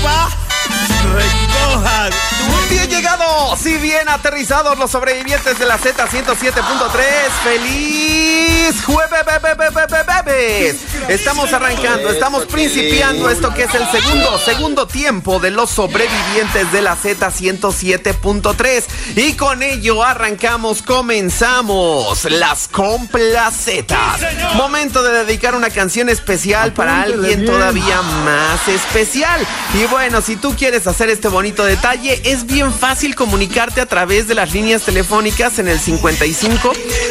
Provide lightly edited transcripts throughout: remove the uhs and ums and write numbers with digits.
papá. Recojan. Bien llegados y bien aterrizados los sobrevivientes de la Z107.3. ¡Feliz jueves! Estamos arrancando, estamos principiando esto que es el segundo tiempo de los sobrevivientes de la Z107.3. Y con ello comenzamos las complacetas. Momento de dedicar una canción especial para alguien todavía más especial. Y bueno, si tú quieres hacer este bonito detalle, es bien fácil comunicarte a través de las líneas telefónicas en el 55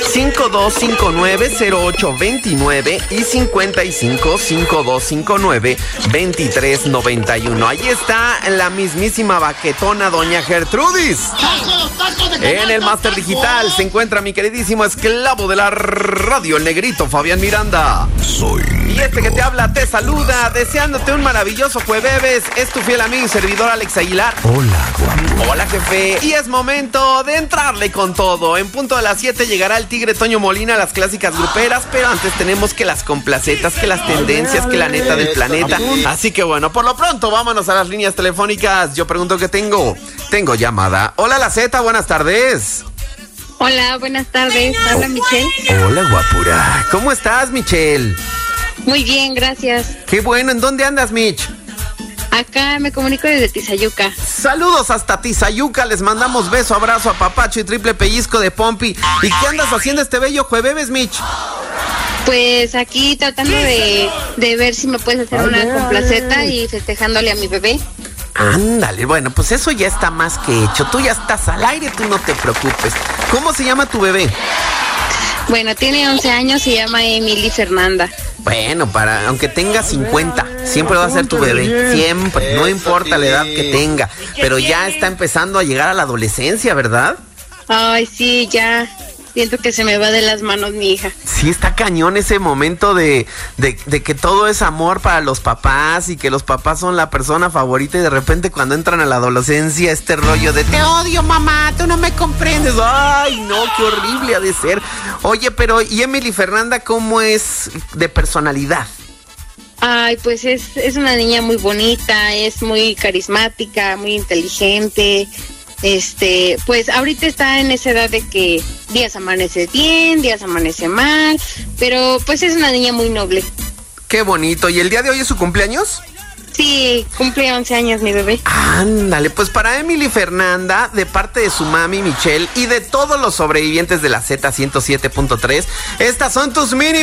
5259 0829 y 55 5259 2391. Ahí está la mismísima baquetona doña Gertrudis. En el máster digital se encuentra mi queridísimo esclavo de la radio, el negrito Fabián Miranda. Y este que te habla te saluda, deseándote un maravilloso jueves. Es tu fiel amigo y servidor Alex Aguilar. Hola, guapo. Hola, jefe. Y es momento de entrarle con todo. En punto de las 7 llegará el Tigre Toño Molina, las clásicas gruperas, pero antes tenemos que las complacetas, que las tendencias, que la neta del planeta. Así que bueno, por lo pronto vámonos a las líneas telefónicas. Yo pregunto qué tengo. Tengo llamada. Hola, la Z, buenas tardes. Hola, buenas tardes. Habla Michelle. Hola, guapura. ¿Cómo estás, Michelle? Muy bien, gracias. Qué bueno. ¿En dónde andas, Mitch? Acá me comunico desde Tizayuca. Saludos hasta Tizayuca, les mandamos beso, abrazo, apapacho y triple pellizco de pompi. ¿Y qué andas haciendo este bello jueves, Mitch? Pues aquí tratando de ver si me puedes hacer una complaceta y festejándole a mi bebé. Ándale, bueno, pues eso ya está más que hecho. Tú ya estás al aire, tú no te preocupes. ¿Cómo se llama tu bebé? Bueno, tiene 11 años, se llama Emily Fernanda. Bueno, aunque tenga 50, siempre va a ser tu bebé, siempre, no importa la edad que tenga, pero ya está empezando a llegar a la adolescencia, ¿verdad? Ay, sí, ya siento que se me va de las manos mi hija. Sí, está cañón ese momento de que todo es amor para los papás y que los papás son la persona favorita y de repente cuando entran a la adolescencia este rollo de te odio, mamá, tú no me comprendes. Ay, no, qué horrible ha de ser. Oye, pero ¿y Emily Fernanda cómo es de personalidad? Ay, pues es una niña muy bonita, es muy carismática, muy inteligente. Pues ahorita está en esa edad de que días amanece bien, días amanece mal, pero pues es una niña muy noble. Qué bonito. ¿Y el día de hoy es su cumpleaños? Sí, cumple 11 años mi bebé. Ándale, pues para Emily Fernanda, de parte de su mami Michelle y de todos los sobrevivientes de la Z107.3, estas son tus mini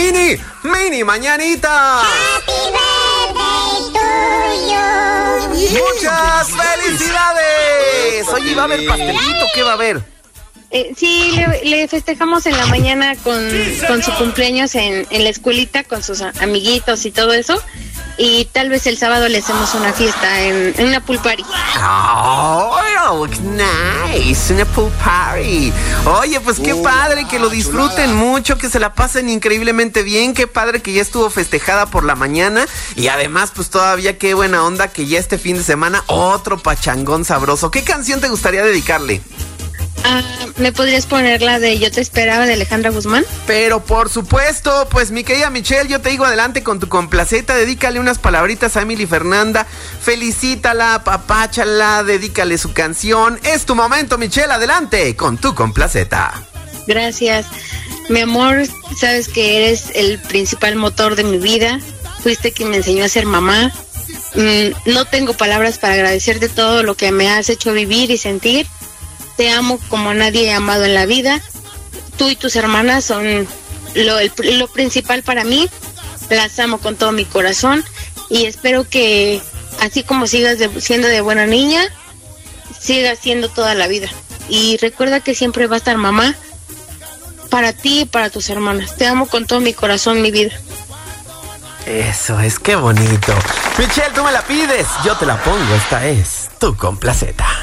mañanitas. Happy birthday to you. ¡Muchas felicidades! Oye, ¿va a haber pastelito? ¿Qué va a haber? Sí, le festejamos en la mañana con su cumpleaños en la escuelita, con sus amiguitos y todo eso. Y tal vez el sábado le hacemos una fiesta en una pool party. Oh, nice, una pool party. Oye, pues qué padre, que lo disfruten mucho, que se la pasen increíblemente bien. Qué padre que ya estuvo festejada por la mañana. Y además, pues todavía qué buena onda que ya este fin de semana otro pachangón sabroso. ¿Qué canción te gustaría dedicarle? ¿Me podrías poner la de Yo te esperaba de Alejandra Guzmán? Pero por supuesto, pues mi querida Michelle, yo te digo adelante con tu complaceta, dedícale unas palabritas a Emily Fernanda, felicítala, apapáchala, dedícale su canción. Es tu momento, Michelle, adelante con tu complaceta. Gracias. Mi amor, sabes que eres el principal motor de mi vida, fuiste quien me enseñó a ser mamá. No tengo palabras para agradecerte todo lo que me has hecho vivir y sentir. Te amo como nadie he amado en la vida. Tú y tus hermanas son lo principal para mí. Las amo con todo mi corazón y espero que así como sigas siendo de buena niña, sigas siendo toda la vida. Y recuerda que siempre va a estar mamá para ti y para tus hermanas. Te amo con todo mi corazón, mi vida. Eso es, qué bonito. Michelle, tú me la pides, yo te la pongo. Esta es tu complaceta.